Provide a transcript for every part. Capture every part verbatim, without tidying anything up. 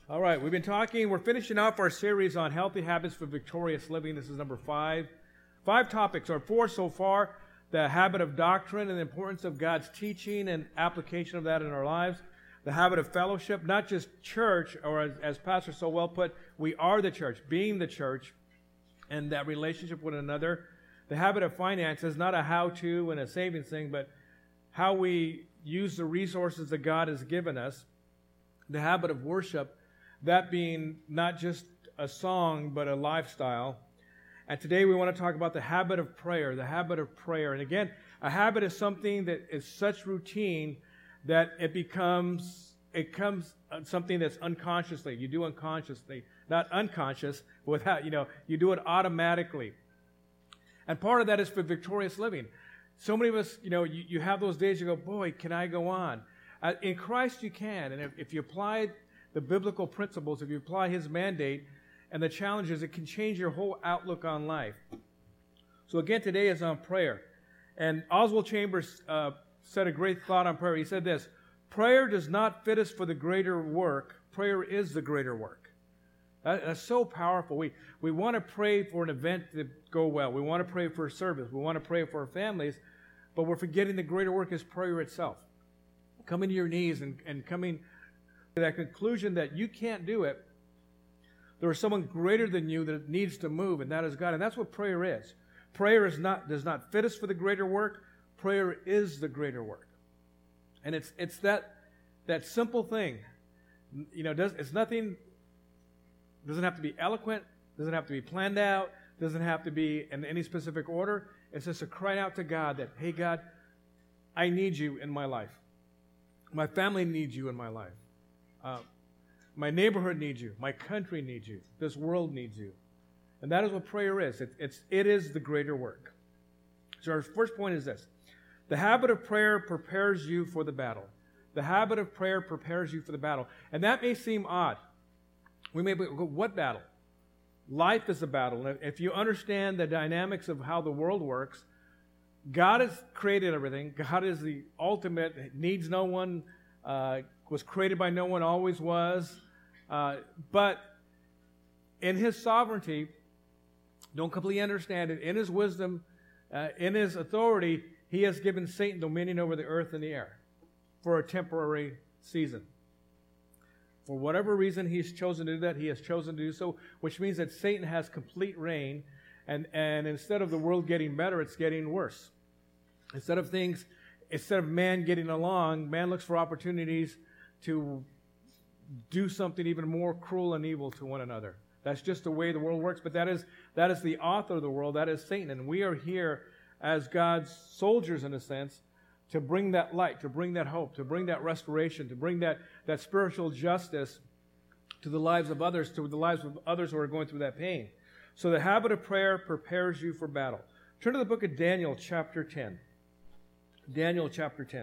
All right, we've been talking, we're finishing off our series on healthy habits for victorious living. This is number five. Five topics, or four so far. The habit of doctrine and the importance of God's teaching and application of that in our lives. The habit of fellowship, not just church, or as, as Pastor so well put, we are the church, being the church, and that relationship with another. The habit of finances, not a how-to and a savings thing, but how we use the resources that God has given us. The habit of worship, that being not just a song, but a lifestyle. And today we want to talk about the habit of prayer, the habit of prayer. And again, a habit is something that is such routine that it becomes, it becomes something that's unconsciously. You do unconsciously, not unconscious, without, you know, you do it automatically. And part of that is for victorious living. So many of us, you know, you, you have those days you go, boy, can I go on? Uh, in Christ you can. And if, if you apply the biblical principles, if you apply His mandate and the challenges, it can change your whole outlook on life. So again, today is on prayer. And Oswald Chambers uh, said a great thought on prayer. He said this: prayer does not fit us for the greater work. Prayer is the greater work. That, that's so powerful. We, we want to pray for an event to go well. We want to pray for a service. We want to pray for our families. But we're forgetting the greater work is prayer itself. Coming to your knees and, and coming to that conclusion that you can't do it. There is someone greater than you that needs to move, and that is God. And that's what prayer is. Prayer is not does not fit us for the greater work. Prayer is the greater work. And it's it's that that simple thing. You know, does it's nothing, doesn't have to be eloquent, doesn't have to be planned out, doesn't have to be in any specific order. It's just a cry out to God that, hey God, I need you in my life. My family needs you in my life. Uh, my neighborhood needs you. My country needs you. This world needs you. And that is what prayer is. It, it's, it is the greater work. So our first point is this. The habit of prayer prepares you for the battle. The habit of prayer prepares you for the battle. And that may seem odd. We may go, what battle? Life is a battle. And if you understand the dynamics of how the world works, God has created everything. God is the ultimate, needs no one, uh, was created by no one, always was. Uh, but in His sovereignty, don't completely understand it, in His wisdom, uh, in His authority, He has given Satan dominion over the earth and the air for a temporary season. For whatever reason He's chosen to do that, He has chosen to do so, which means that Satan has complete reign, and, and instead of the world getting better, it's getting worse. Instead of things, instead of man getting along, man looks for opportunities to do something even more cruel and evil to one another. That's just the way the world works, but that is that is the author of the world, that is Satan, and we are here as God's soldiers, in a sense, to bring that light, to bring that hope, to bring that restoration, to bring that, that spiritual justice to the lives of others, to the lives of others who are going through that pain. So the habit of prayer prepares you for battle. Turn to the book of Daniel, chapter ten. Daniel, chapter ten.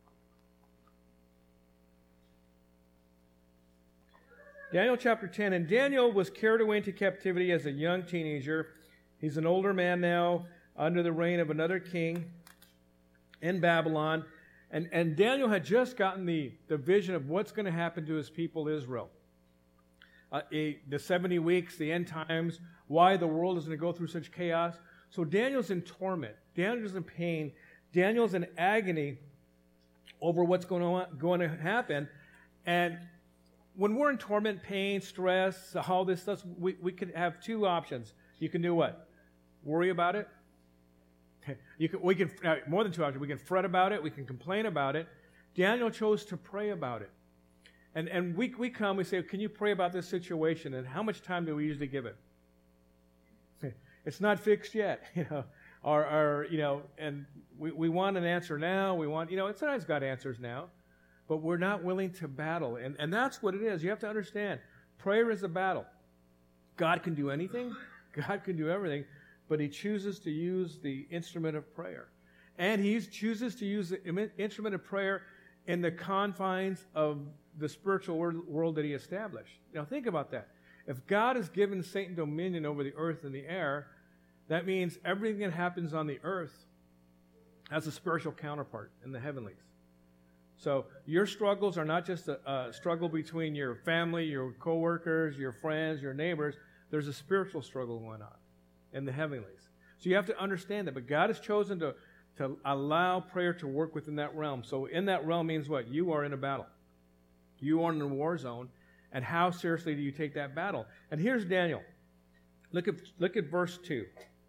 Daniel, chapter ten. And Daniel was carried away into captivity as a young teenager. He's an older man now, under the reign of another king in Babylon. And, and Daniel had just gotten the, the vision of what's going to happen to his people Israel. Uh, a, the seventy weeks, the end times, why the world is going to go through such chaos. So Daniel's in torment. Daniel's in pain. Daniel's in agony over what's going on, going to happen. And when we're in torment, pain, stress, all this stuff, we, we could have two options. You can do what? Worry about it. You can, we can, uh, more than two options. We can fret about it. We can complain about it. Daniel chose to pray about it. And and we we come, we say, can you pray about this situation? And how much time do we usually give it? It's not fixed yet, you know. Or, or you know, and we, we want an answer now. We want, you know, it's sometimes got answers now, but we're not willing to battle. And, and that's what it is. You have to understand, prayer is a battle. God can do anything. God can do everything, but He chooses to use the instrument of prayer. And He chooses to use the instrument of prayer in the confines of the spiritual world that He established. Now think about that. If God has given Satan dominion over the earth and the air, that means everything that happens on the earth has a spiritual counterpart in the heavenlies. So your struggles are not just a, a struggle between your family, your coworkers, your friends, your neighbors. There's a spiritual struggle going on in the heavenlies. So you have to understand that. But God has chosen to, to allow prayer to work within that realm. So in that realm means what? You are in a battle. You are in a war zone. And how seriously do you take that battle? And here's Daniel. Look at, look at verse two.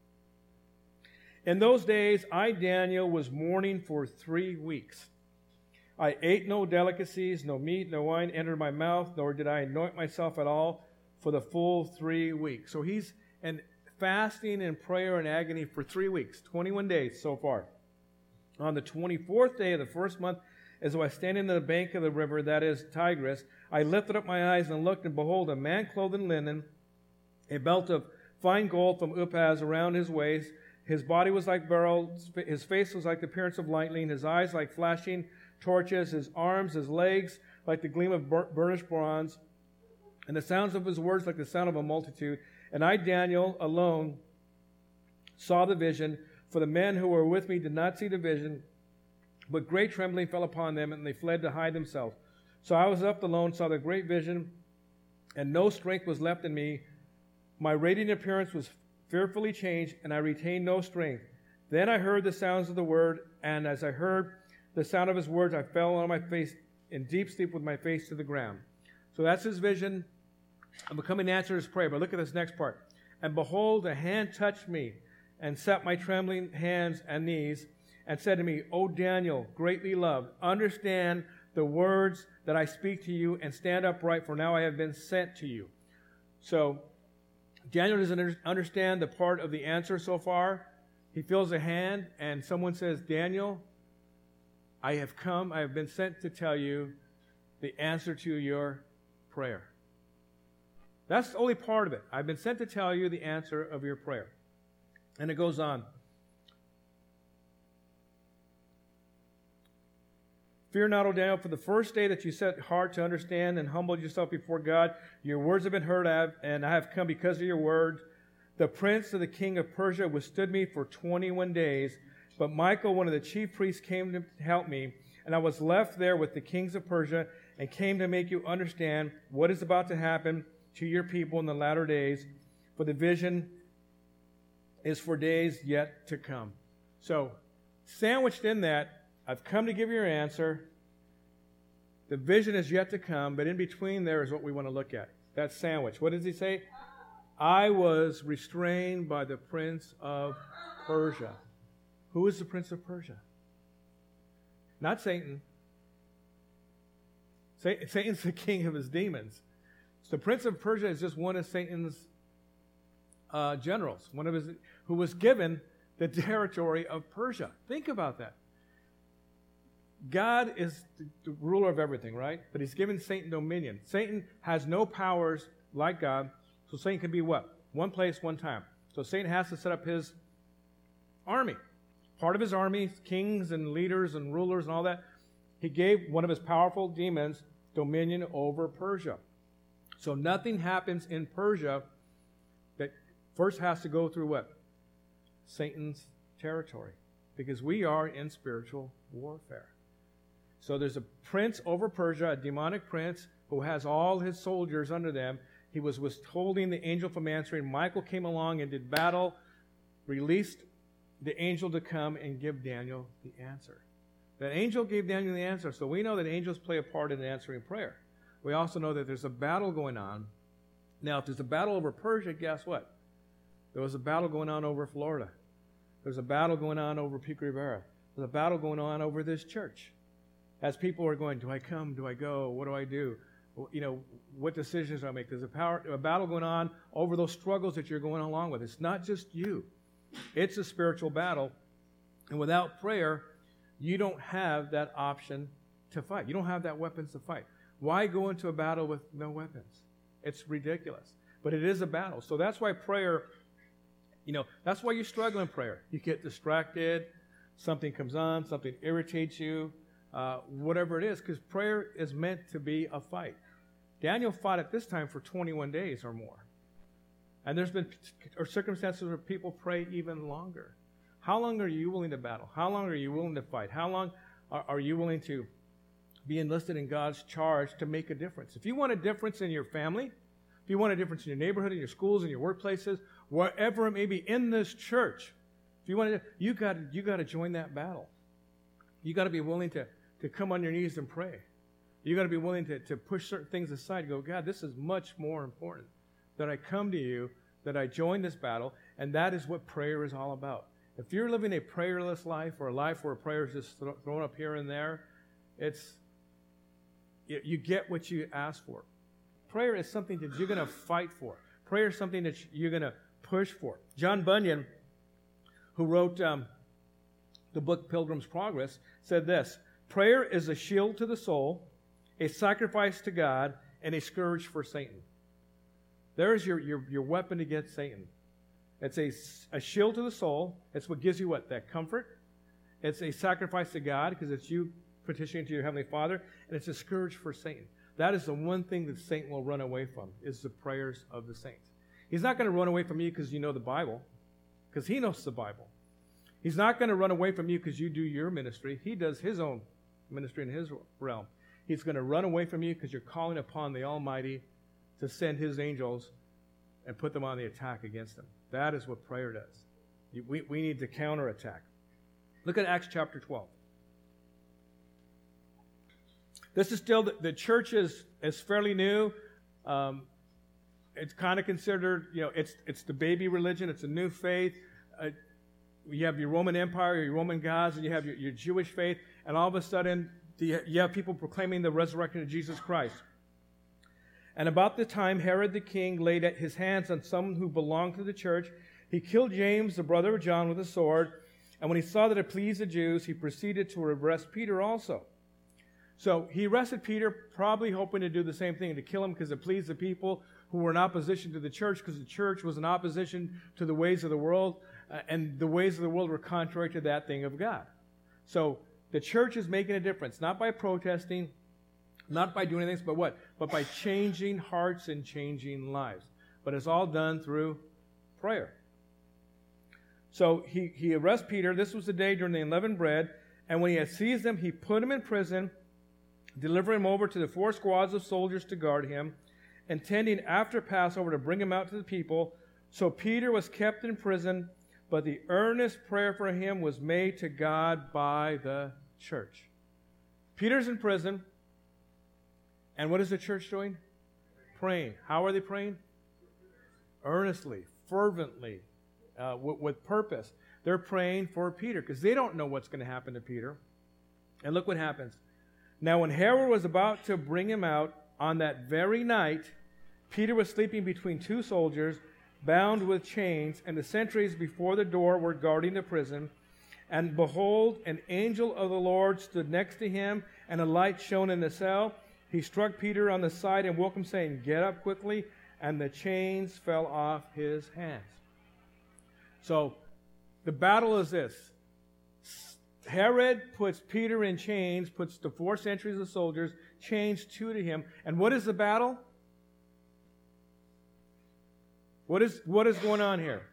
In those days, I, Daniel, was mourning for three weeks. I ate no delicacies, no meat, no wine entered my mouth, nor did I anoint myself at all for the full three weeks. So he's in fasting and prayer and agony for three weeks, twenty-one days so far. On the twenty-fourth day of the first month, as I was standing on the bank of the river, that is Tigris, I lifted up my eyes and looked, and behold, a man clothed in linen, a belt of fine gold from Uphaz around his waist. His body was like beryl, his face was like the appearance of lightning, his eyes like flashing torches, his arms, his legs like the gleam of burnished bronze, and the sounds of his words like the sound of a multitude. And I, Daniel, alone saw the vision, for the men who were with me did not see the vision, but great trembling fell upon them, and they fled to hide themselves. So I was left alone, saw the great vision, and no strength was left in me. My radiant appearance was fearfully changed, and I retained no strength. Then I heard the sounds of the word, and as I heard the sound of his words, I fell on my face in deep sleep with my face to the ground. So that's his vision. I'm becoming answer to his prayer. But look at this next part. And behold, a hand touched me and set my trembling hands and knees and said to me, O Daniel, greatly loved, understand the words that I speak to you and stand upright, for now I have been sent to you. So Daniel doesn't understand the part of the answer so far. He feels a hand and someone says, Daniel, I have come, I have been sent to tell you the answer to your prayer. That's the only part of it. I've been sent to tell you the answer of your prayer. And it goes on. Fear not, O Daniel, for the first day that you set heart to understand and humbled yourself before God, your words have been heard of, and I have come because of your word. The prince of the king of Persia withstood me for twenty-one days, but Michael, one of the chief priests, came to help me, and I was left there with the kings of Persia and came to make you understand what is about to happen to your people in the latter days, for the vision is for days yet to come. So, sandwiched in that, I've come to give you your answer. The vision is yet to come, but in between there is what we want to look at. That sandwich. What does he say? I was restrained by the prince of Persia. Who is the prince of Persia? Not Satan. Satan's the king of his demons. So the prince of Persia is just one of Satan's uh, generals, one of his who was given the territory of Persia. Think about that. God is the ruler of everything, right? But he's given Satan dominion. Satan has no powers like God, so Satan can be what? One place, one time. So Satan has to set up his army. Part of his army, kings and leaders and rulers and all that, he gave one of his powerful demons dominion over Persia. So nothing happens in Persia that first has to go through what? Satan's territory. Because we are in spiritual warfare. So there's a prince over Persia, a demonic prince, who has all his soldiers under them. He was withholding the angel from answering. Michael came along and did battle, released the angel to come and give Daniel the answer. The angel gave Daniel the answer, so we know that angels play a part in answering prayer. We also know that there's a battle going on. Now, if there's a battle over Persia, guess what? There was a battle going on over Florida. There's a battle going on over Pico Rivera. There's a battle going on over this church. As people are going, do I come? Do I go? What do I do? You know, what decisions do I make? There's a, power, a battle going on over those struggles that you're going along with. It's not just you. It's a spiritual battle. And without prayer, you don't have that option to fight. You don't have that weapons to fight. Why go into a battle with no weapons? It's ridiculous. But it is a battle. So that's why prayer, you know, that's why you struggle in prayer. You get distracted. Something comes on. Something irritates you. Uh, whatever it is, because prayer is meant to be a fight. Daniel fought at this time for twenty-one days or more. And there's been or circumstances where people pray even longer. How long are you willing to battle? How long are you willing to fight? How long are, are you willing to be enlisted in God's charge to make a difference. If you want a difference in your family, if you want a difference in your neighborhood, in your schools, in your workplaces, wherever it may be, in this church, if you want to, you got you got to join that battle. You got to be willing to, to come on your knees and pray. You got to be willing to, to push certain things aside. Go, God, this is much more important that I come to you, that I join this battle, and that is what prayer is all about. If you're living a prayerless life or a life where prayer is just thrown up here and there, it's you, you get what you ask for. Prayer is something that you're going to fight for. Prayer is something that you're going to push for. John Bunyan, who wrote um, the book Pilgrim's Progress, said this: prayer is a shield to the soul, a sacrifice to God, and a scourge for Satan. There's your, your, your weapon against Satan. It's a, a shield to the soul. It's what gives you what? That comfort. It's a sacrifice to God because it's you petitioning to your Heavenly Father. And it's a scourge for Satan. That is the one thing that Satan will run away from, is the prayers of the saints. He's not going to run away from you because you know the Bible, because he knows the Bible. He's not going to run away from you because you do your ministry. He does his own ministry in his realm. He's going to run away from you because you're calling upon the Almighty to send his angels and put them on the attack against him. That is what prayer does. We, we need to counterattack. Look at Acts chapter twelve. This is still, the, the church is, is fairly new. Um, it's kind of considered, you know, it's it's the baby religion. It's a new faith. Uh, you have your Roman Empire, your Roman gods, and you have your, your Jewish faith. And all of a sudden, the, you have people proclaiming the resurrection of Jesus Christ. And about the time Herod the king laid his hands on some who belonged to the church, he killed James, the brother of John, with a sword. And when he saw that it pleased the Jews, he proceeded to arrest Peter also. So he arrested Peter, probably hoping to do the same thing, to kill him because it pleased the people who were in opposition to the church, because the church was in opposition to the ways of the world, uh, and the ways of the world were contrary to that thing of God. So the church is making a difference, not by protesting, not by doing anything, but what? But by changing hearts and changing lives. But it's all done through prayer. So he, he arrests Peter. This was the day during the unleavened bread. And when he had seized him, he put him in prison, delivering him over to the four squads of soldiers to guard him, intending after Passover to bring him out to the people. So Peter was kept in prison, but the earnest prayer for him was made to God by the church. Peter's in prison. And what is the church doing? Praying. How are they praying? Earnestly, fervently, uh, with, with purpose. They're praying for Peter because they don't know what's going to happen to Peter. And look what happens. Now, when Herod was about to bring him out, on that very night, Peter was sleeping between two soldiers, bound with chains, and the sentries before the door were guarding the prison. And behold, an angel of the Lord stood next to him, and a light shone in the cell. He struck Peter on the side and woke him, saying, "Get up quickly," and the chains fell off his hands. So, the battle is this. Herod puts Peter in chains, puts the four centuries of soldiers, chains two to him. And what is the battle? What is, what is going on here?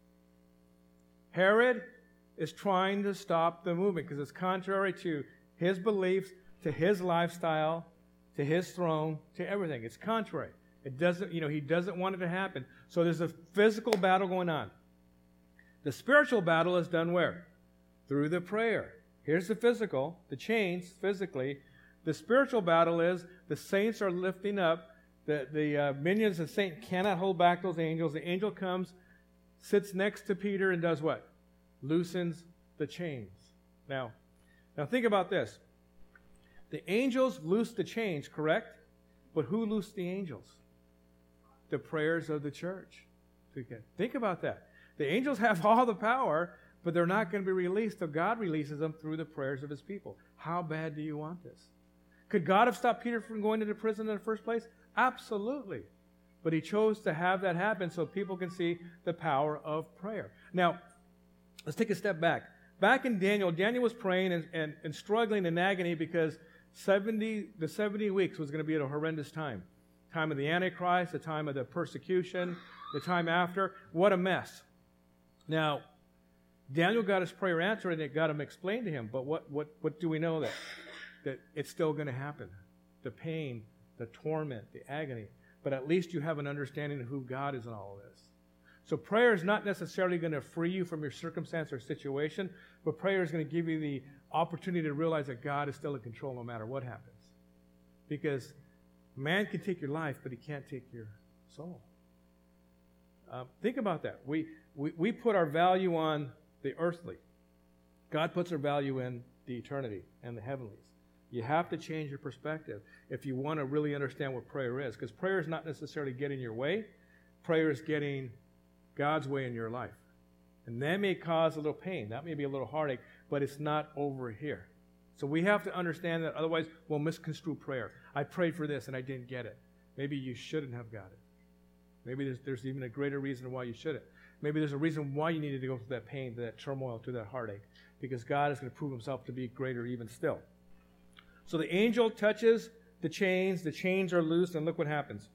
Herod is trying to stop the movement because it's contrary to his beliefs, to his lifestyle, to his throne, to everything. It's contrary. It doesn't, you know, he doesn't want it to happen. So there's a physical battle going on. The spiritual battle is done where? Through the prayer. Here's the physical, the chains physically. The spiritual battle is the saints are lifting up. The, the uh, minions of Satan cannot hold back those angels. The angel comes, sits next to Peter, and does what? Loosens the chains. Now, now think about this. The angels loosed the chains, correct? But who loosed the angels? The prayers of the church. Think about that. The angels have all the power, but they're not going to be released till God releases them through the prayers of his people. How bad do you want this? Could God have stopped Peter from going into prison in the first place? Absolutely. But he chose to have that happen so people can see the power of prayer. Now, let's take a step back. Back in Daniel, Daniel was praying and, and, and struggling in agony because seventy, the seventy weeks was going to be at a horrendous time. Time of the Antichrist, the time of the persecution, the time after. What a mess. Now, Daniel got his prayer answered and it got him explained to him. But what, what, what do we know that? that it's still going to happen. The pain, the torment, the agony. But at least you have an understanding of who God is in all of this. So prayer is not necessarily going to free you from your circumstance or situation, but prayer is going to give you the opportunity to realize that God is still in control no matter what happens. Because man can take your life, but he can't take your soul. Uh, think about that. We, we, we put our value on the earthly. God puts our value in the eternity and the heavenlies. You have to change your perspective if you want to really understand what prayer is. Because prayer is not necessarily getting your way. Prayer is getting God's way in your life. And that may cause a little pain. That may be a little heartache, but it's not over here. So we have to understand that, otherwise we'll misconstrue prayer. I prayed for this and I didn't get it. Maybe you shouldn't have got it. Maybe there's, there's even a greater reason why you shouldn't. Maybe there's a reason why you needed to go through that pain, through that turmoil, through that heartache. Because God is going to prove himself to be greater even still. So the angel touches the chains. The chains are loosed, and look what happens.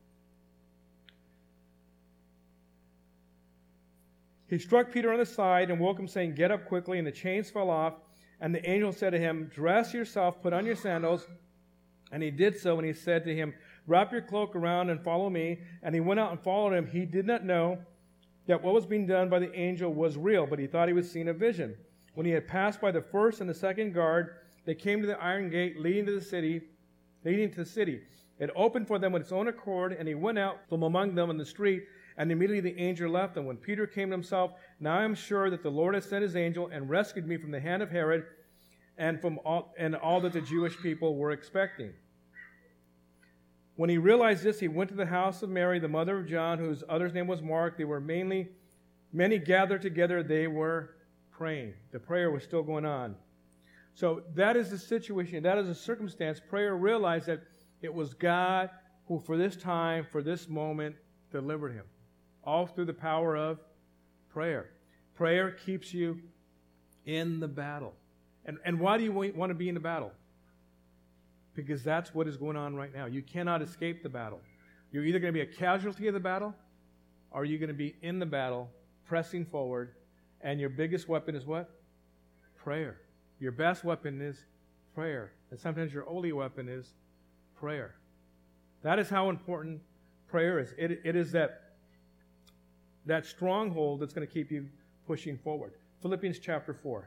He struck Peter on the side and woke him, saying, "Get up quickly." And the chains fell off. And the angel said to him, "Dress yourself, put on your sandals." And he did so, and he said to him, "Wrap your cloak around and follow me." And he went out and followed him. He did not know that what was being done by the angel was real, but he thought he was seeing a vision. When he had passed by the first and the second guard, they came to the iron gate leading to the city, leading to the city. It opened for them with its own accord, and he went out from among them in the street, and immediately the angel left them. When Peter came to himself, "Now I am sure that the Lord has sent his angel and rescued me from the hand of Herod and from all, and all that the Jewish people were expecting." When he realized this, he went to the house of Mary, the mother of John, whose other's name was Mark. They were mainly, many gathered together. They were praying. The prayer was still going on. So that is the situation. That is the circumstance. Prayer realized that it was God who, for this time, for this moment, delivered him. All through the power of prayer. Prayer keeps you in the battle. And, and why do you want to be in the battle? Because that's what is going on right now. You cannot escape the battle. You're either going to be a casualty of the battle, or you're going to be in the battle, pressing forward, and your biggest weapon is what? Prayer. Your best weapon is prayer. And sometimes your only weapon is prayer. That is how important prayer is. It, it is that, that stronghold that's going to keep you pushing forward. Philippians chapter four.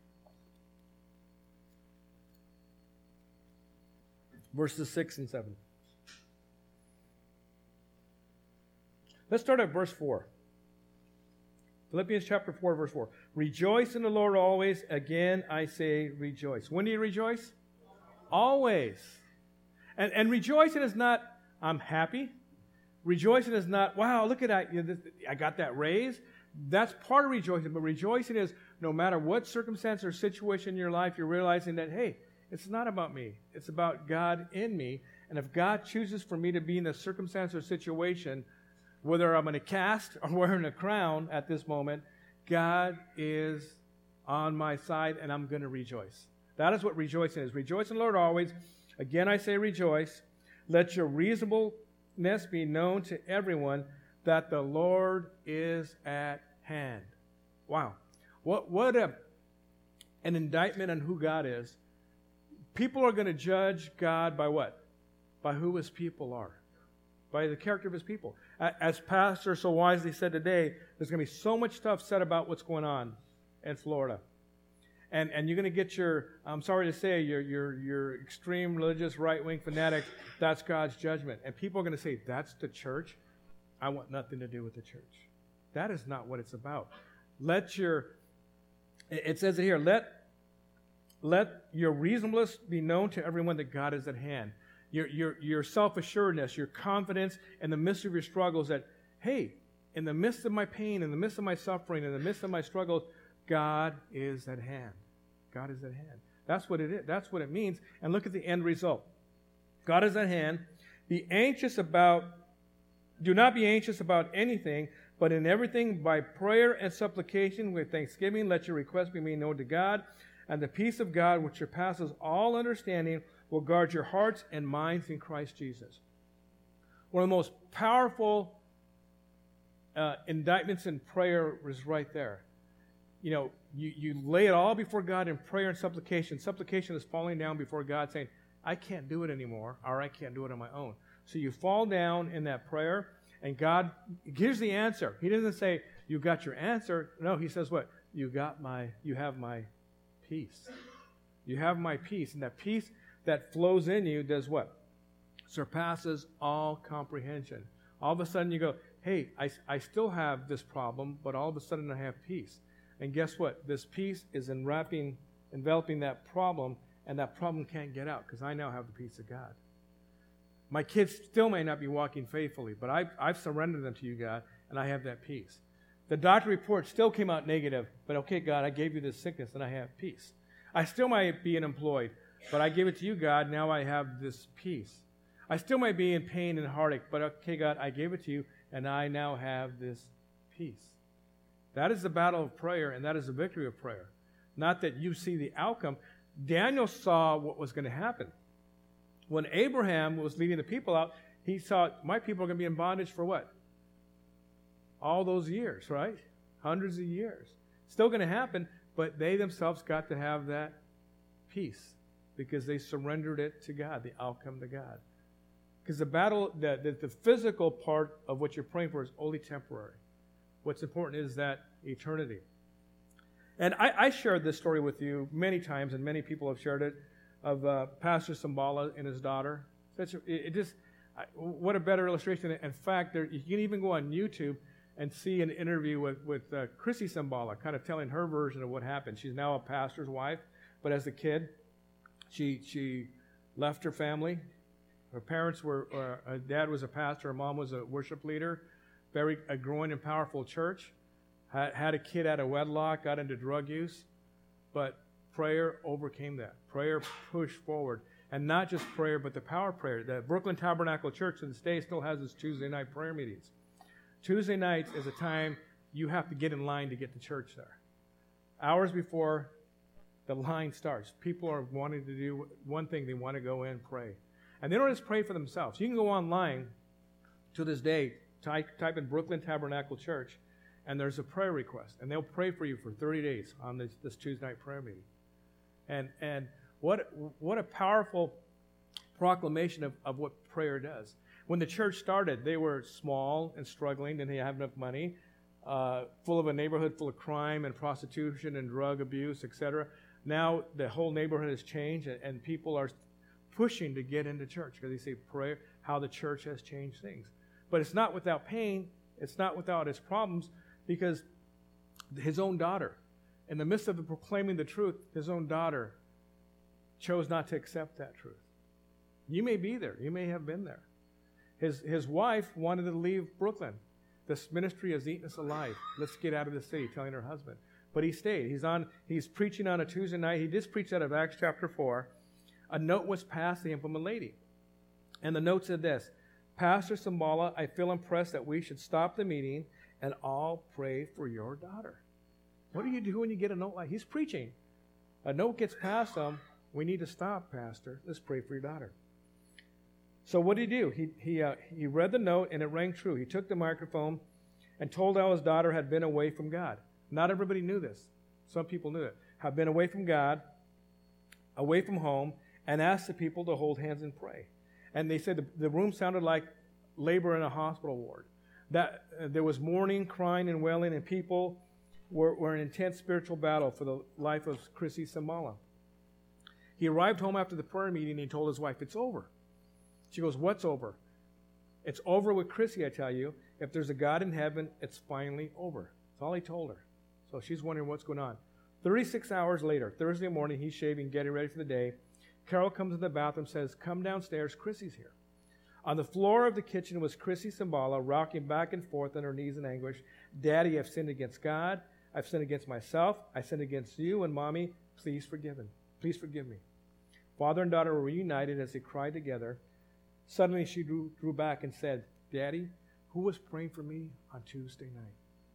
Verses six and seven. Let's start at verse four. Philippians chapter four, verse four. "Rejoice in the Lord always. Again, I say rejoice." When do you rejoice? Always. And, and rejoicing is not, "I'm happy." Rejoicing is not, "Wow, look at that. You know, this, I got that raise." That's part of rejoicing. But rejoicing is no matter what circumstance or situation in your life, you're realizing that, hey, it's not about me. It's about God in me. And if God chooses for me to be in a circumstance or situation, whether I'm in a cast or wearing a crown at this moment, God is on my side, and I'm going to rejoice. That is what rejoicing is. Rejoice in the Lord always. Again, I say rejoice. Let your reasonableness be known to everyone that the Lord is at hand. Wow. What, what a, an indictment on who God is. People are going to judge God by what? By who his people are. By the character of his people. As Pastor so wisely said today, there's going to be so much stuff said about what's going on in Florida. And and you're going to get your, I'm sorry to say, your your your extreme religious right-wing fanatic, that's God's judgment. And people are going to say, that's the church? I want nothing to do with the church. That is not what it's about. Let your, it says it here, let, let your reasonableness be known to everyone that God is at hand. Your, your, your self-assuredness, your confidence in the midst of your struggles that, hey, in the midst of my pain, in the midst of my suffering, in the midst of my struggles, God is at hand. God is at hand. That's what it is. That's what it means. And look at the end result. God is at hand. Be anxious about, do not be anxious about anything, but in everything by prayer and supplication with thanksgiving, let your requests be made known to God. And the peace of God, which surpasses all understanding, will guard your hearts and minds in Christ Jesus. One of the most powerful uh, indictments in prayer is right there. You know, you, you lay it all before God in prayer and supplication. Supplication is falling down before God saying, I can't do it anymore, or I can't do it on my own. So you fall down in that prayer, and God gives the answer. He doesn't say, you got your answer. No, he says what? You got my, you have my peace. You have my peace. And that peace that flows in you does what? Surpasses all comprehension. All of a sudden you go, hey, I, I still have this problem, but all of a sudden I have peace. And guess what? This peace is enwrapping, enveloping that problem, and that problem can't get out because I now have the peace of God. My kids still may not be walking faithfully, but I've, I've surrendered them to you, God, and I have that peace. The doctor report still came out negative, but okay, God, I gave you this sickness, and I have peace. I still might be unemployed, but I gave it to you, God, now I have this peace. I still might be in pain and heartache, but okay, God, I gave it to you, and I now have this peace. That is the battle of prayer, and that is the victory of prayer. Not that you see the outcome. Daniel saw what was going to happen. When Abraham was leading the people out, he saw, my people are going to be in bondage for what? All those years, right? Hundreds of years. Still going to happen, but they themselves got to have that peace because they surrendered it to God, the outcome to God. Because the battle, the, the, the physical part of what you're praying for is only temporary. What's important is that eternity. And I, I shared this story with you many times, and many people have shared it, of uh, Pastor Sambala and his daughter. Such a, it, it just, I, what a better illustration. In fact, there, you can even go on YouTube and see an interview with, with uh, Chrissy Sambala, kind of telling her version of what happened. She's now a pastor's wife, but as a kid, she she left her family. Her parents were, uh, her dad was a pastor, her mom was a worship leader, very a growing and powerful church, had, had a kid out of wedlock, got into drug use, but prayer overcame that. Prayer pushed forward. And not just prayer, but the power of prayer. The Brooklyn Tabernacle Church to this day still has its Tuesday night prayer meetings. Tuesday nights is a time you have to get in line to get to church there. Hours before the line starts, people are wanting to do one thing. They want to go in and pray. And they don't just pray for themselves. You can go online to this day, type, type in Brooklyn Tabernacle Church, and there's a prayer request. And they'll pray for you for thirty days on this, this Tuesday night prayer meeting. And and what what a powerful proclamation of, of what prayer does. When the church started, they were small and struggling, didn't have enough money, uh, full of a neighborhood full of crime and prostitution and drug abuse, et cetera. Now the whole neighborhood has changed, and, and people are pushing to get into church because they say prayer, how the church has changed things. But it's not without pain. It's not without its problems, because his own daughter, in the midst of the proclaiming the truth, his own daughter chose not to accept that truth. You may be there. You may have been there. His, his wife wanted to leave Brooklyn. This ministry has eaten us alive. Let's get out of the city, telling her husband. But he stayed. He's on. He's preaching on a Tuesday night. He just preached out of Acts chapter four. A note was passed to him from a lady. And the note said this: Pastor Sambala, I feel impressed that we should stop the meeting and all pray for your daughter. What do you do when you get a note like he's preaching? A note gets passed to him. We need to stop, Pastor. Let's pray for your daughter. So what did he do? He he uh, he read the note, and it rang true. He took the microphone and told how his daughter had been away from God. Not everybody knew this. Some people knew it. Had been away from God, away from home, and asked the people to hold hands and pray. And they said the, the room sounded like labor in a hospital ward. That uh, there was mourning, crying, and wailing, and people were, were in intense spiritual battle for the life of Chrissy Sambala. He arrived home after the prayer meeting, and he told his wife, it's over. She goes, what's over? It's over with Chrissy, I tell you. If there's a God in heaven, it's finally over. That's all he told her. So she's wondering what's going on. thirty-six hours later, Thursday morning, he's shaving, getting ready for the day. Carol comes in the bathroom, says, come downstairs, Chrissy's here. On the floor of the kitchen was Chrissy Sambala, rocking back and forth on her knees in anguish. Daddy, I've sinned against God. I've sinned against myself. I sinned against you. And Mommy, please forgive him. Please forgive me. Father and daughter were reunited as they cried together. Suddenly she drew, drew back and said, Daddy, who was praying for me on Tuesday night?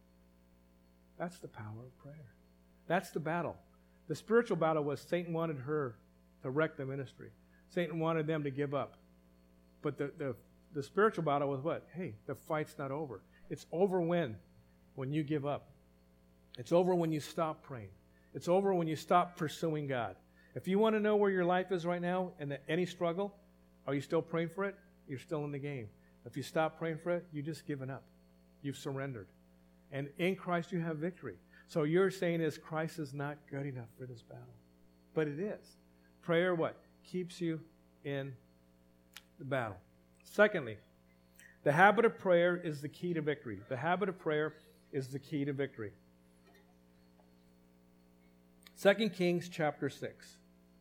That's the power of prayer. That's the battle. The spiritual battle was Satan wanted her to wreck the ministry. Satan wanted them to give up. But the, the, the spiritual battle was what? Hey, the fight's not over. It's over when? When you give up. It's over when you stop praying. It's over when you stop pursuing God. If you want to know where your life is right now and any struggle, are you still praying for it? You're still in the game. If you stop praying for it, you've just given up. You've surrendered. And in Christ you have victory. So you're saying is Christ is not good enough for this battle. But it is. Prayer what? Keeps you in the battle. Secondly, the habit of prayer is the key to victory. The habit of prayer is the key to victory. Second Kings chapter six.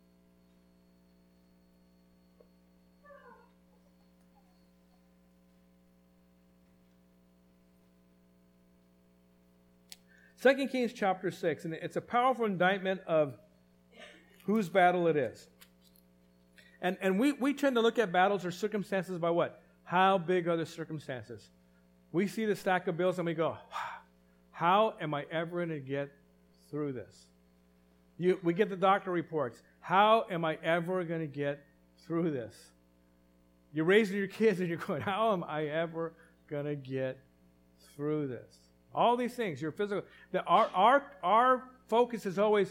Second Kings chapter six, and it's a powerful indictment of whose battle it is. And, and we, we tend to look at battles or circumstances by what? How big are the circumstances? We see the stack of bills and we go, how am I ever going to get through this? You, we get the doctor reports. How am I ever going to get through this? You're raising your kids and you're going, how am I ever going to get through this? All these things, your physical, the, our, our, our focus is always,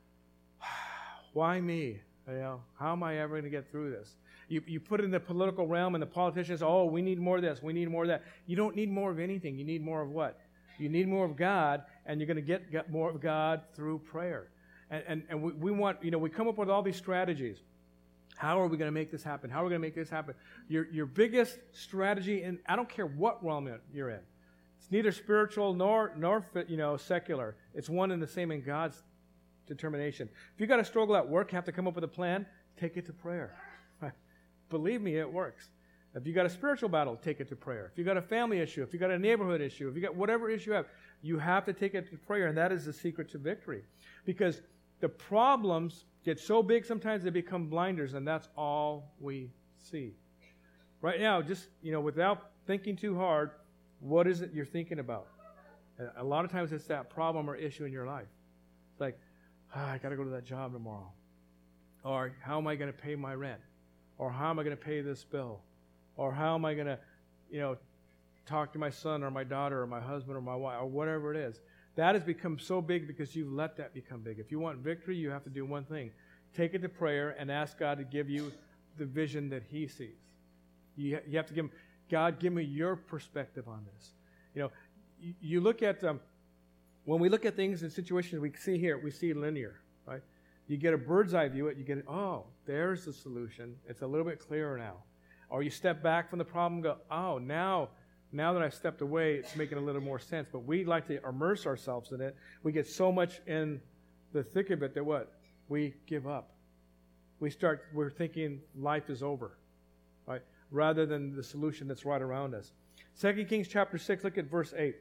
why me? You know, how am I ever going to get through this? You, you put it in the political realm and the politicians, oh, we need more of this, we need more of that. You don't need more of anything. You need more of what? You need more of God, and you're going to get, get more of God through prayer. And, and, and we, we want, you know, we come up with all these strategies. How are we going to make this happen? How are we going to make this happen? Your, your biggest strategy, and I don't care what realm you're in, it's neither spiritual nor, nor you know, secular. It's one and the same in God's determination. If you've got a struggle at work, have to come up with a plan, take it to prayer. Believe me, it works. If you've got a spiritual battle, take it to prayer. If you've got a family issue, if you've got a neighborhood issue, if you've got whatever issue you have, you have to take it to prayer, and that is the secret to victory. Because the problems get so big sometimes they become blinders, and that's all we see. Right now, just, you know, without thinking too hard, what is it you're thinking about? A lot of times it's that problem or issue in your life. It's like, ah, I got to go to that job tomorrow. Or how am I going to pay my rent? Or how am I going to pay this bill? Or how am I going to, you know, talk to my son or my daughter or my husband or my wife or whatever it is. That has become so big because you've let that become big. If you want victory, you have to do one thing. Take it to prayer and ask God to give you the vision that He sees. You, you have to give Him, God, give me your perspective on this. You know, you, you look at, um, when we look at things in situations we see here, we see linear, right? You get a bird's eye view, it you get, oh, there's the solution. It's a little bit clearer now. Or you step back from the problem and go, oh, now, now that I've stepped away, it's making a little more sense. But we like to immerse ourselves in it. We get so much in the thick of it that what? We give up. We start, we're thinking life is over, right? Rather than the solution that's right around us. Second Kings chapter six, look at verse eight.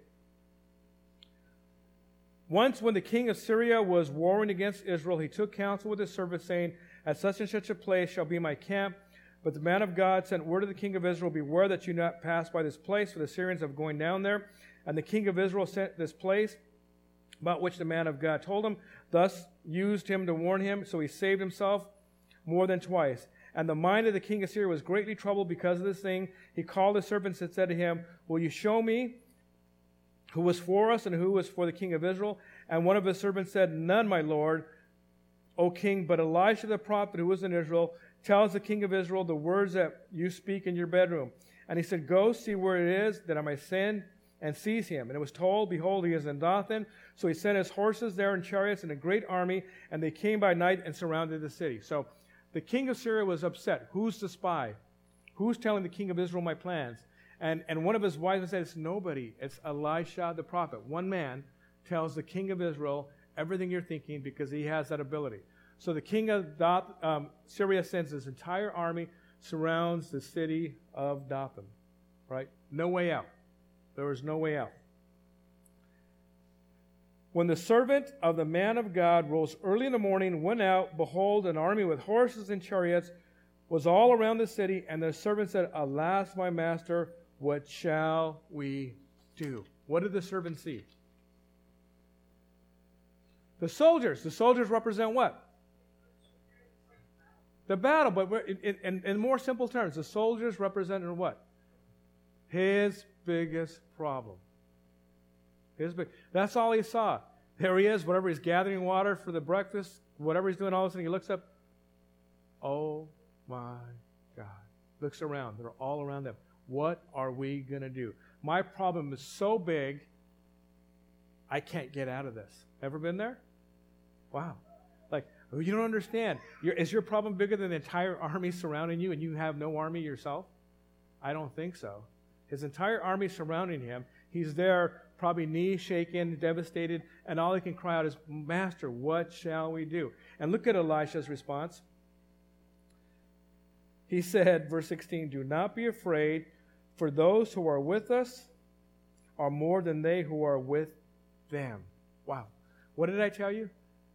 Once when the king of Syria was warring against Israel, he took counsel with his servants, saying, at such and such a place shall be my camp. But the man of God sent word to the king of Israel, beware that you not pass by this place, for the Syrians are going down there. And the king of Israel sent this place, about which the man of God told him, thus used him to warn him, so he saved himself more than twice. And the mind of the king of Syria was greatly troubled because of this thing. He called his servants and said to him, will you show me who was for us and who was for the king of Israel? And one of his servants said, none, my lord, O king, but Elisha the prophet who was in Israel tells the king of Israel the words that you speak in your bedroom. And he said, go see where it is, that I may send and seize him. And it was told, behold, he is in Dothan. So he sent his horses there and chariots and a great army, and they came by night and surrounded the city. So the king of Syria was upset. Who's the spy? Who's telling the king of Israel my plans? And, and one of his wise men said, it's nobody. It's Elisha the prophet. One man tells the king of Israel everything you're thinking because he has that ability. So the king of Doth, um, Syria sends his entire army, surrounds the city of Dothan. Right? No way out. There was no way out. When the servant of the man of God rose early in the morning, went out, behold, an army with horses and chariots was all around the city, and the servant said, alas, my master, what shall we do? What did the servant see? The soldiers. The soldiers represent what? The battle, but in, in, in more simple terms, the soldiers represented what? His biggest problem. His big, that's all he saw. There he is, whatever he's gathering water for the breakfast, whatever he's doing, all of a sudden he looks up, Oh my God. Looks around. They're all around them. What are we going to do? My problem is so big, I can't get out of this. Ever been there? Wow. Like, oh, you don't understand. Your, is your problem bigger than the entire army surrounding you and you have no army yourself? I don't think so. His entire army surrounding him. He's there, probably knees shaken, devastated, and all he can cry out is, Master, what shall we do? And look at Elisha's response. He said, verse sixteen, do not be afraid, for those who are with us are more than they who are with them. Wow. What did I tell you?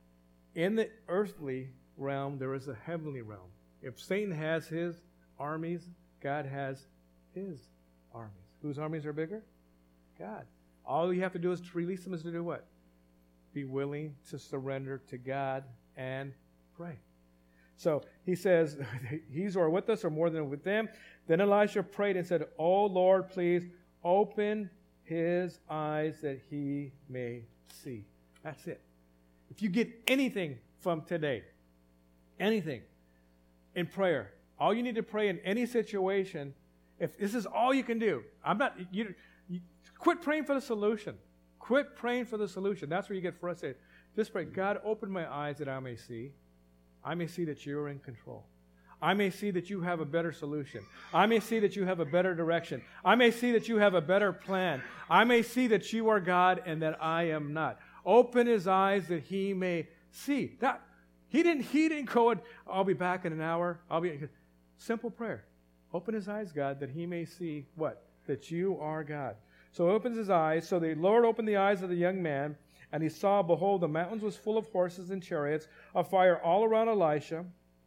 In the earthly realm, there is a heavenly realm. If Satan has his armies, God has his armies. Whose armies are bigger? God. All you have to do is to release them is to do what? Be willing to surrender to God and pray. So he says, he's who are with us are more than with them. Then Elisha prayed and said, Oh Lord, please open his eyes that he may see. That's it. If you get anything from today, anything in prayer, all you need to pray in any situation, if this is all you can do, I'm not, you, you quit praying for the solution. Quit praying for the solution. That's where you get frustrated. Just pray, God, open my eyes that I may see. I may see that you're in control. I may see that you have a better solution. I may see that you have a better direction. I may see that you have a better plan. I may see that you are God and that I am not. Open his eyes that he may see. That he didn't. He didn't go and I'll be back in an hour. I'll be. Simple prayer. Open his eyes, God, that he may see what? That you are God. So he opens his eyes. So the Lord opened the eyes of the young man, and he saw, behold, the mountains was full of horses and chariots, of fire all around Elisha.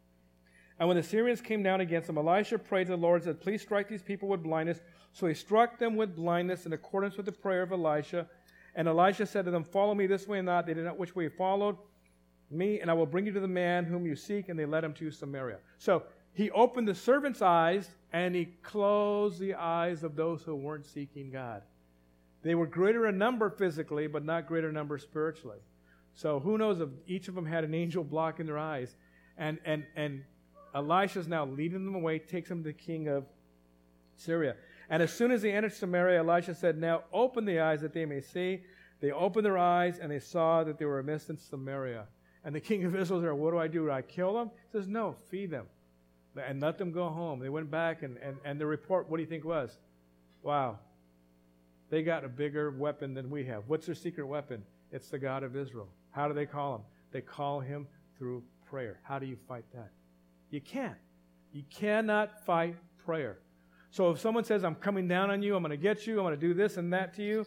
And when the Syrians came down against him, Elisha prayed to the Lord and said, please strike these people with blindness. So he struck them with blindness in accordance with the prayer of Elisha. And Elisha said to them, follow me this way and that. They did not which way he followed me, and I will bring you to the man whom you seek. And they led him to Samaria. So he opened the servant's eyes, and he closed the eyes of those who weren't seeking God. They were greater in number physically, but not greater in number spiritually. So who knows if each of them had an angel blocking their eyes. And and and Elisha's now leading them away, takes them to the king of Syria. And as soon as they entered Samaria, Elisha said, now open the eyes that they may see. They opened their eyes, and they saw that they were amiss in Samaria. And the king of Israel said, what do I do? Do I kill them? He says, no, feed them. And let them go home. They went back, and, and, and the report, what do you think was? Wow. They got a bigger weapon than we have. What's their secret weapon? It's the God of Israel. How do they call him? They call him through prayer. How do you fight that? You can't. You cannot fight prayer. So if someone says, I'm coming down on you, I'm going to get you, I'm going to do this and that to you,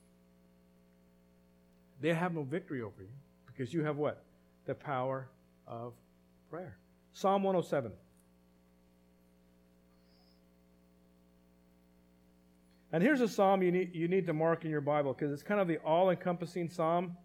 they have no victory over you because you have what? The power of prayer. Psalm one oh seven. And here's a psalm you need, you need to mark in your Bible because it's kind of the all-encompassing psalm.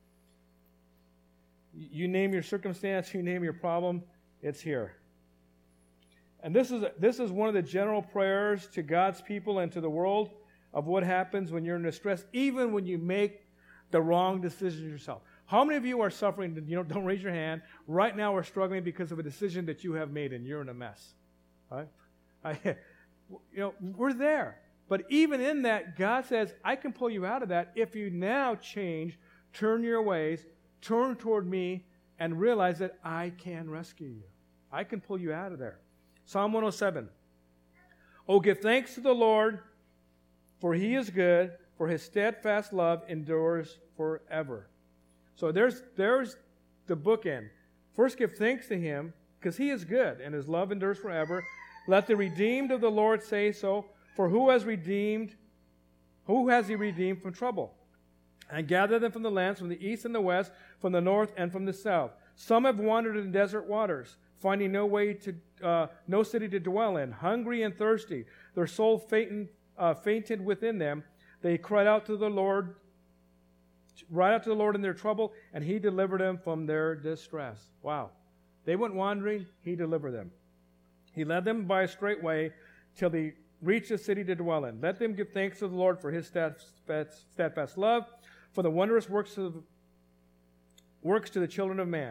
You name your circumstance, you name your problem, it's here. And this is, this is one of the general prayers to God's people and to the world of what happens when you're in distress, even when you make the wrong decision yourself. How many of you are suffering? You know, don't raise your hand. Right now we're struggling because of a decision that you have made and you're in a mess. Right? I, you know, we're there. But even in that, God says, I can pull you out of that if you now change, turn your ways, turn toward me, and realize that I can rescue you. I can pull you out of there. Psalm one oh seven. Oh, give thanks to the Lord, for he is good, for his steadfast love endures forever. So there's, there's the bookend. First, give thanks to him, because he is good, and his love endures forever. Let the redeemed of the Lord say so. For who has redeemed, who has he redeemed from trouble? And gathered them from the lands, from the east and the west, from the north and from the south. Some have wandered in desert waters, finding no way to, uh, no city to dwell in, hungry and thirsty. Their soul fainted, uh, fainted within them. They cried out to the Lord, cried out to the Lord in their trouble, and he delivered them from their distress. Wow. They went wandering, he delivered them. He led them by a straight way till they reach a city to dwell in. Let them give thanks to the Lord for his steadfast, steadfast love, for the wondrous works of works to the children of man.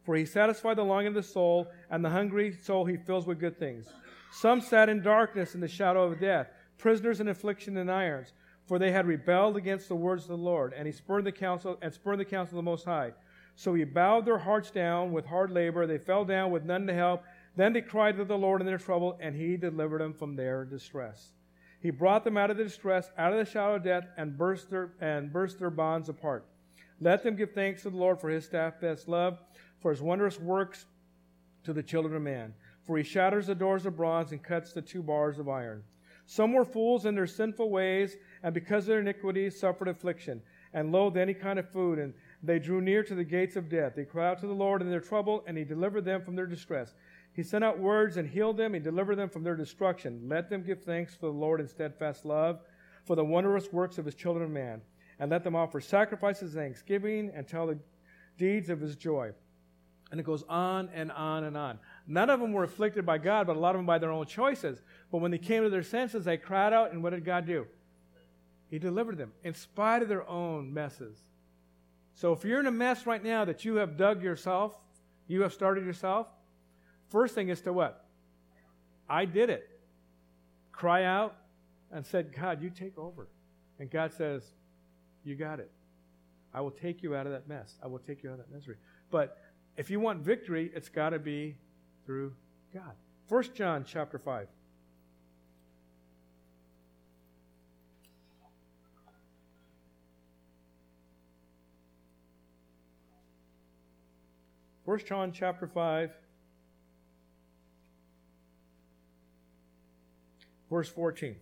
For he satisfies the longing of the soul, and the hungry soul he fills with good things. Some sat in darkness in the shadow of death, prisoners in affliction and irons, for they had rebelled against the words of the Lord, and he spurned the counsel and spurned the counsel of the Most High. So he bowed their hearts down with hard labor. They fell down with none to help. Then they cried to the Lord in their trouble, and he delivered them from their distress. He brought them out of the distress, out of the shadow of death, and burst their and burst their bonds apart. Let them give thanks to the Lord for his steadfast love, for his wondrous works to the children of man. For he shatters the doors of bronze and cuts the two bars of iron. Some were fools in their sinful ways, and because of their iniquities suffered affliction, and loathed any kind of food, and they drew near to the gates of death. They cried out to the Lord in their trouble, and he delivered them from their distress. He sent out words and healed them. He delivered them from their destruction. Let them give thanks to the Lord in steadfast love, for the wondrous works of his children of man. And let them offer sacrifices of thanksgiving and tell the deeds of his joy. And it goes on and on and on. None of them were afflicted by God, but a lot of them by their own choices. But when they came to their senses, they cried out, and what did God do? He delivered them in spite of their own messes. So if you're in a mess right now that you have dug yourself, you have started yourself, first thing is to what? I did it. Cry out and said, God, you take over. And God says, you got it. I will take you out of that mess. I will take you out of that misery. But if you want victory, it's got to be through God. First John chapter five. First John chapter five, verse fourteen.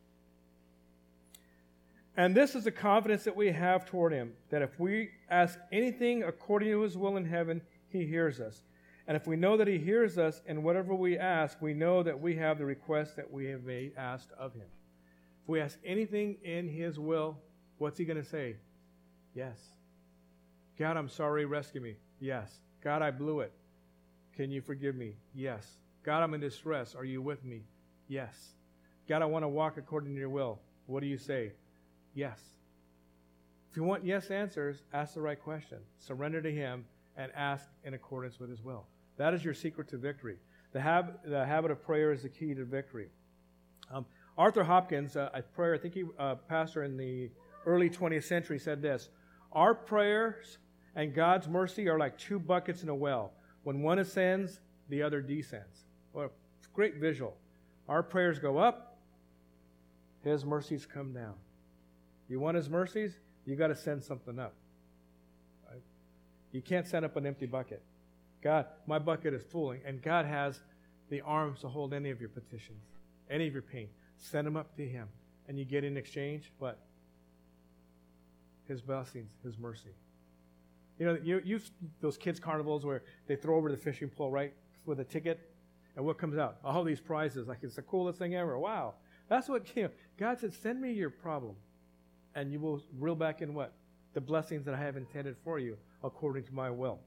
And this is the confidence that we have toward him, that if we ask anything according to his will in heaven, he hears us. And if we know that he hears us in whatever we ask, we know that we have the request that we have made asked of him. If we ask anything in his will, what's he going to say? Yes. God, I'm sorry, rescue me. Yes. God, I blew it. Can you forgive me? Yes. God, I'm in distress. Are you with me? Yes. God, I want to walk according to your will. What do you say? Yes. If you want yes answers, ask the right question. Surrender to him and ask in accordance with his will. That is your secret to victory. The, hab- the habit of prayer is the key to victory. Um, Arthur Hopkins, uh, a prayer, I think he uh, pastor in the early twentieth century, said this: our prayers and God's mercy are like two buckets in a well. When one ascends, the other descends. Well, great visual. Our prayers go up, his mercies come down. You want his mercies? You got to send something up. Right? You can't send up an empty bucket. God, my bucket is full, and God has the arms to hold any of your petitions, any of your pain. Send them up to him, and you get in exchange what? His blessings, his mercy. You know, you you those kids' carnivals where they throw over the fishing pole, right, with a ticket, and what comes out? All these prizes, like it's the coolest thing ever. Wow. That's what, you know, God said, send me your problem, and you will reel back in what? The blessings that I have intended for you according to my will.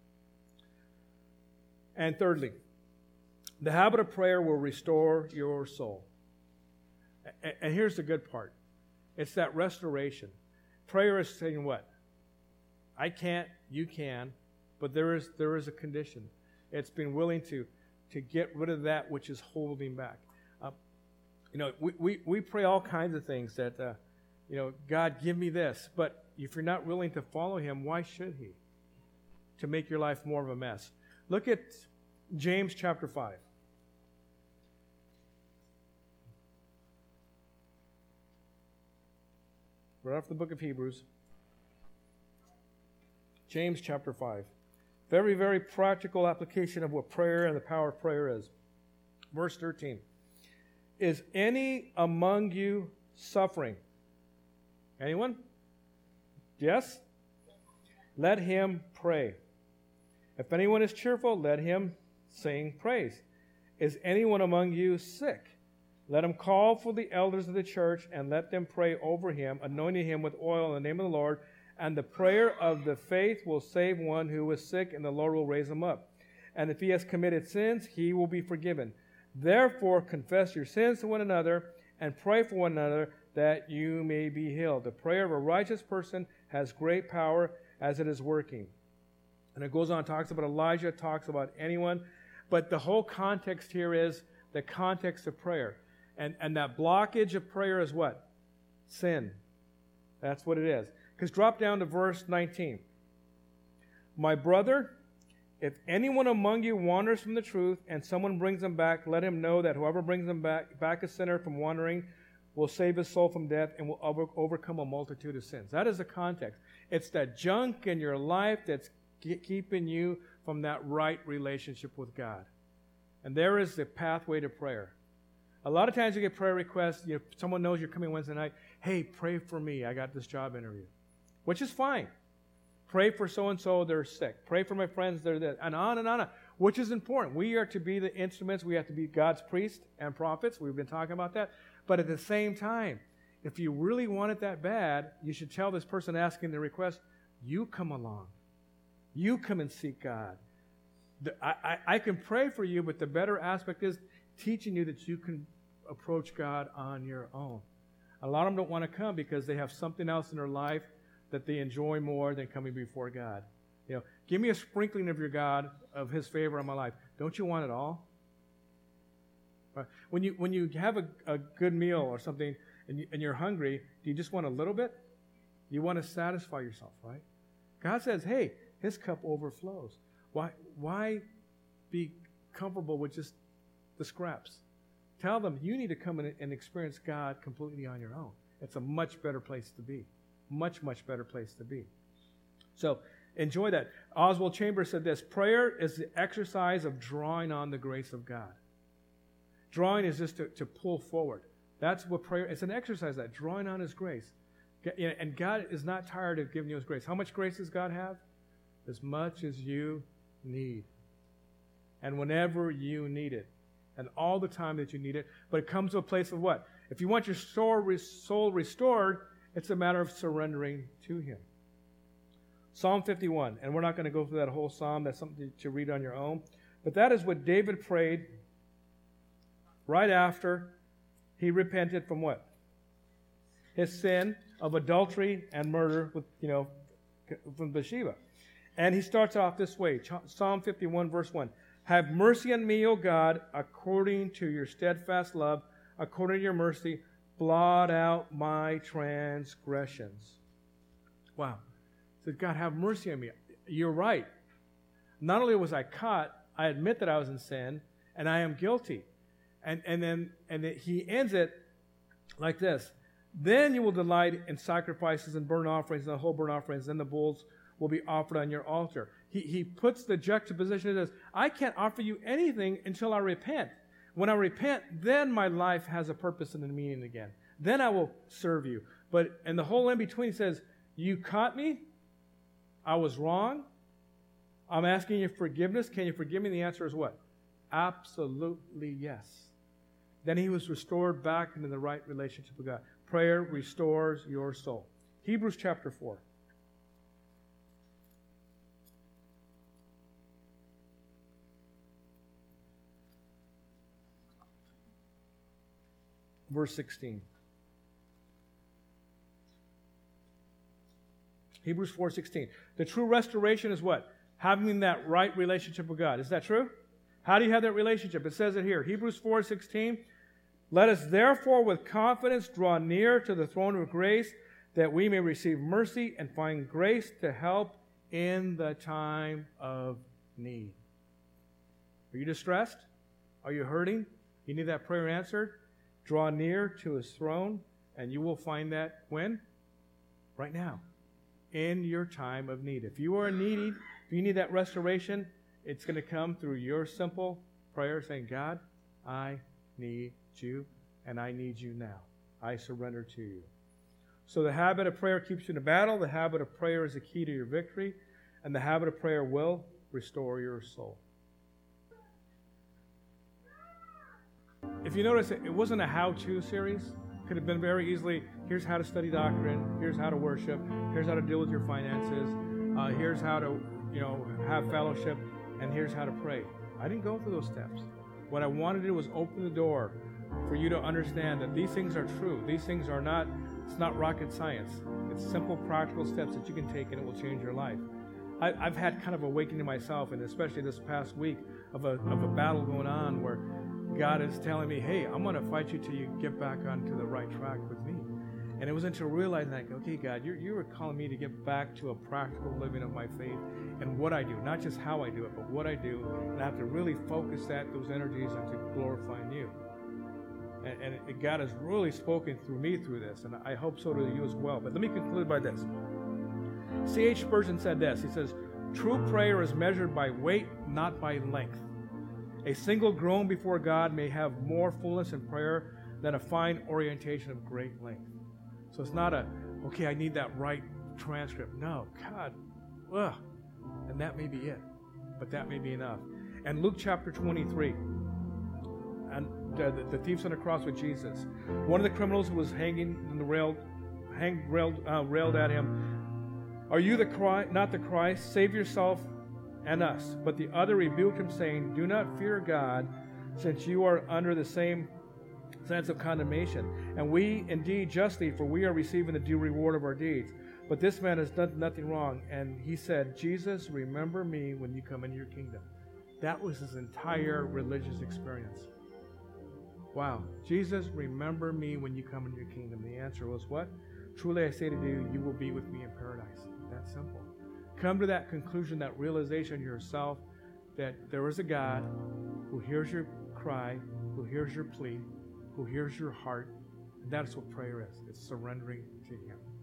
And thirdly, the habit of prayer will restore your soul. And here's the good part. It's that restoration. Prayer is saying what? I can't, you can, but there is there is a condition. It's being willing to, to get rid of that which is holding back. Uh, you know, we, we, we pray all kinds of things that, uh, you know, God, give me this. But if you're not willing to follow him, why should he? To make your life more of a mess. Look at James chapter five. Right off the book of Hebrews. James chapter five. Very, very practical application of what prayer and the power of prayer is. Verse thirteen. Is any among you suffering? Anyone? Yes? Let him pray. If anyone is cheerful, let him sing praise. Is anyone among you sick? Let him call for the elders of the church and let them pray over him, anointing him with oil in the name of the Lord. And the prayer of the faith will save one who is sick, and the Lord will raise him up. And if he has committed sins, he will be forgiven. Therefore, confess your sins to one another and pray for one another that you may be healed. The prayer of a righteous person has great power as it is working. And it goes on, talks about Elijah, talks about anyone. But the whole context here is the context of prayer. And, and that blockage of prayer is what? Sin. That's what it is. Because drop down to verse nineteen. My brother, if anyone among you wanders from the truth and someone brings him back, let him know that whoever brings him back, back a sinner from wandering will save his soul from death and will over, overcome a multitude of sins. That is the context. It's that junk in your life that's keeping you from that right relationship with God. And there is the pathway to prayer. A lot of times you get prayer requests, you know, someone knows you're coming Wednesday night, hey, pray for me, I got this job interview, which is fine. Pray for so-and-so, they're sick. Pray for my friends, they're dead, and on and on, which is important. We are to be the instruments, we have to be God's priests and prophets, we've been talking about that, but at the same time, if you really want it that bad, you should tell this person asking the request, you come along. You come and seek God. The, I, I, I can pray for you, but the better aspect is teaching you that you can approach God on your own. A lot of them don't want to come because they have something else in their life that they enjoy more than coming before God. You know, give me a sprinkling of your God, of His favor on my life. Don't you want it all? Right? When you when you have a, a good meal or something and, you, and you're hungry, do you just want a little bit? You want to satisfy yourself, right? God says, hey, His cup overflows. Why, why be comfortable with just the scraps? Tell them you need to come in and experience God completely on your own. It's a much better place to be. Much, much better place to be. So enjoy that. Oswald Chambers said this, prayer is the exercise of drawing on the grace of God. Drawing is just to, to pull forward. That's what prayer, it's an exercise, that drawing on His grace. And God is not tired of giving you His grace. How much grace does God have? As much as you need. And whenever you need it. And all the time that you need it. But it comes to a place of what? If you want your soul restored, it's a matter of surrendering to Him. Psalm fifty-one. And we're not going to go through that whole psalm. That's something to read on your own. But that is what David prayed right after he repented from what? His sin of adultery and murder with, you know, from Bathsheba. And he starts off this way. Psalm fifty-one, verse one. Have mercy on me, O God, according to your steadfast love, according to your mercy, blot out my transgressions. Wow. So God, have mercy on me. You're right. Not only was I caught, I admit that I was in sin, and I am guilty. And and then and then he ends it like this. Then you will delight in sacrifices and burnt offerings and the whole burnt offerings, and the bulls will be offered on your altar. He, he puts the juxtaposition as, I can't offer you anything until I repent. When I repent, then my life has a purpose and a meaning again. Then I will serve you. But in the whole in-between, he says, you caught me. I was wrong. I'm asking you forgiveness. Can you forgive me? The answer is what? Absolutely yes. Then he was restored back into the right relationship with God. Prayer restores your soul. Hebrews chapter four. Verse sixteen. Hebrews four sixteen. The true restoration is what? Having that right relationship with God. Is that true? How do you have that relationship? It says it here. Hebrews four sixteen. Let us therefore with confidence draw near to the throne of grace, that we may receive mercy and find grace to help in the time of need. Are you distressed? Are you hurting? You need that prayer answered? Draw near to His throne, and you will find that when? Right now. In your time of need. If you are needy, if you need that restoration, it's going to come through your simple prayer saying, God, I need you, and I need you now. I surrender to you. So the habit of prayer keeps you in a battle. The habit of prayer is the key to your victory, and the habit of prayer will restore your soul. If you notice, it wasn't a how-to series. It could have been very easily, here's how to study doctrine, here's how to worship, here's how to deal with your finances, uh, here's how to, you know, have fellowship, and here's how to pray. I didn't go through those steps. What I wanted to do was open the door for you to understand that these things are true. These things are not, it's not rocket science. It's simple, practical steps that you can take, and it will change your life. I, I've had kind of awakening myself, and especially this past week, of a, of a battle going on where God is telling me, hey, I'm going to fight you till you get back onto the right track with me. And it was until realizing, like, okay, God, you're, you were calling me to get back to a practical living of my faith and what I do, not just how I do it, but what I do. And I have to really focus that those energies onto glorifying you. And, and it, God has really spoken through me through this, and I hope so to you as well. But let me conclude by this. C H Spurgeon said this. He says, true prayer is measured by weight, not by length. A single groan before God may have more fullness in prayer than a fine orientation of great length. So it's not a, okay, I need that right transcript. No, God, ugh. And that may be it. But that may be enough. And Luke chapter twenty-three, and the, the thief's on the cross with Jesus. One of the criminals who was hanging in the rail, hang, railed, uh, railed at him, are you the Christ, not the Christ? Save yourself and us. But the other rebuked him, saying, do not fear God, since you are under the same sense of condemnation. And we indeed justly, for we are receiving the due reward of our deeds. But this man has done nothing wrong. And he said, Jesus, remember me when you come into your kingdom. That was his entire religious experience. Wow. Jesus, remember me when you come into your kingdom. The answer was what? Truly I say to you, you will be with me in paradise. That simple. Come to that conclusion, that realization yourself, that there is a God who hears your cry, who hears your plea, who hears your heart. And that's what prayer is. It's surrendering to him.